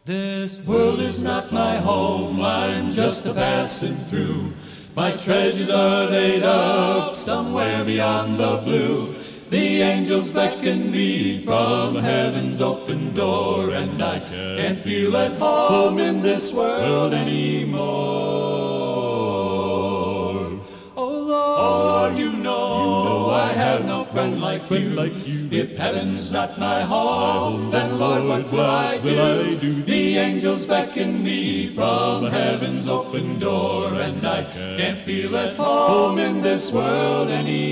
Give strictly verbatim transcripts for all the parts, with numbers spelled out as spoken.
This world is not my home, I'm just a passing through. My treasures are laid up somewhere beyond the blue. The angels beckon me from heaven's open door, and I can't feel at home in this world anymore. Oh Lord, you know, you know I have no friend like you. Like you. If heaven's not my home, then Lord, what will I do? I do? The angels beckon me from heaven's open door, and I can't feel at home in this world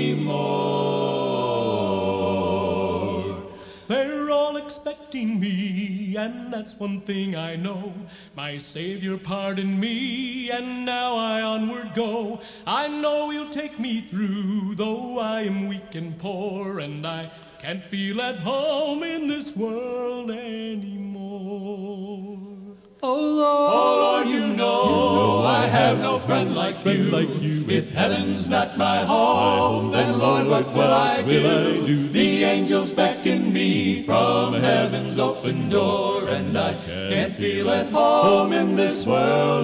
anymore. They're all expecting me, and that's one thing I know. My Savior pardoned me, and now I onward go. I know He'll take me through, though I am weak and poor, and I can't feel at home in this world anymore. Oh Lord, oh Lord, you know, you know I have no friend like friend you. Like you. If heaven's not my home, then Lord, what will I do? Will I do? The angels beckon me from heaven's open door, and I can't feel at home in this world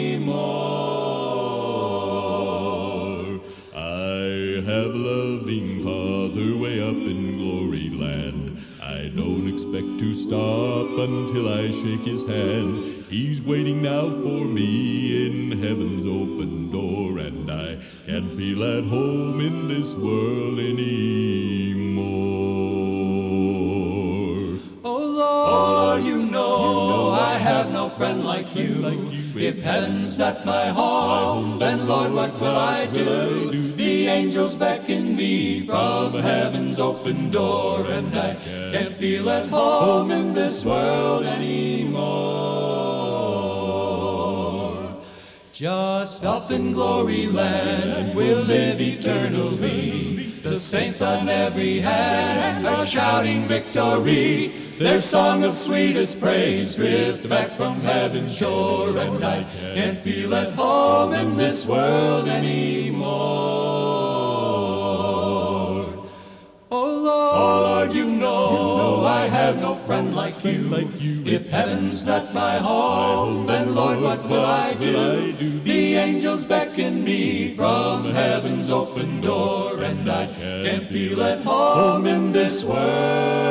anymore. I have a loving Father way up in glory land. I don't expect to stop until I shake His hand. He's waiting now for me in heaven's open door, and I can't feel at home in this world anymore. Oh Lord, oh Lord, you know, you know I have no friend like you. Like you. If heaven's not my home, then Lord, what will I do? The angels beckon me from heaven's open door, and I can't feel at home in this world anymore. Just up in glory land we'll live eternally. The saints on every hand are shouting victory. Their song of sweetest praise drift back from heaven's shore, and I can't feel at home in this world anymore. Oh Lord, oh Lord, you know, you know I have no friend like you. Like you. If heaven's not my home, then Lord, what will I do? The angels beckon me from heaven's open door, and I can't feel at home in this world